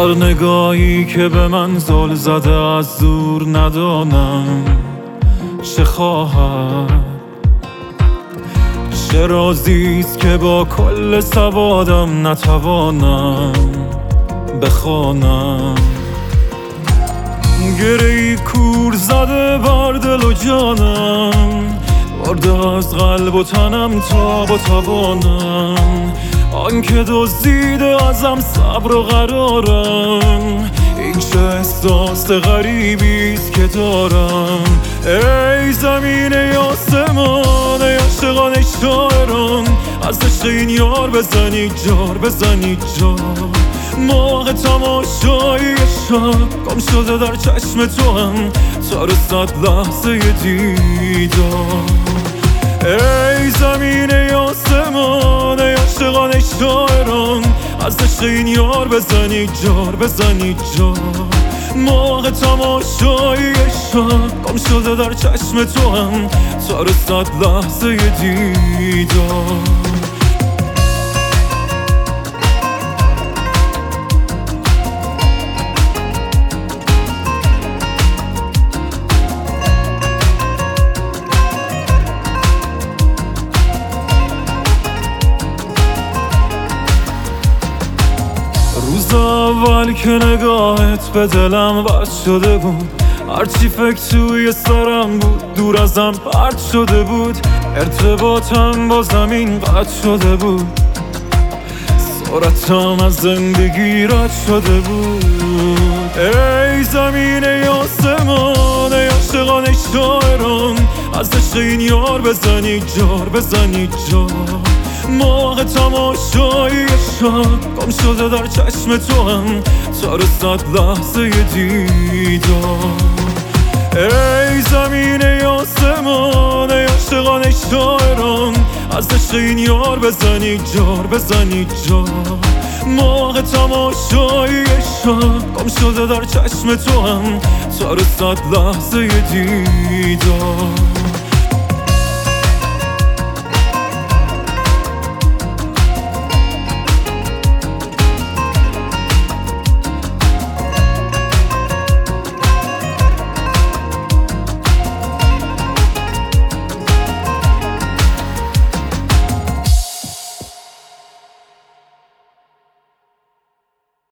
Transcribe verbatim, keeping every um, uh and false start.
هر نگاهی که به من زل زده از دور ندانم چه خواهد، چه رازیست که با کل سوادم نتوانم بخوانم. گره‌ای کور زده بر دل و جانم، برده از قلب و تنم تاب و توانم. آنکه دزدیده ازم صبر و قرارم، این چه احساس غریبیست که دارم. ای زمین ای آسمان، ای عاشقان ای شاعران، از عشق این یار بزنید جار بزنید جار. موقع تماشای شب گم شده در چشم تو هم تا رسد لحظه دیدار. ای زمین ای آسمان، ای عاشقان ای شاعران، از عشق این یار بزنید جار بزنید جار. موقع تماشای شب گم شده در چشم تو هم تا رسد لحظه دیدار. روز اول که نگاهت به دلم وصل شده بود، هرچی فکر توی سرم بود دور ازم پرت شده بود. ارتباطم با زمین قطع شده بود، سرعتم از زندگی رد شده بود. ای زمین ای آسمان، ای عاشقان ای شاعران، از عشق این یار بزنید جار بزنید جار. موقع تماشای شب گم شده در چشم تو هم تا رسد لحظه دیدار. ای زمین ای آسمان، ای عاشقان ای شاعران، از عشق این یار بزنید جار بزنید جار. موقع تماشای شب گم شده در چشم تو هم تا رسد لحظه دیدار.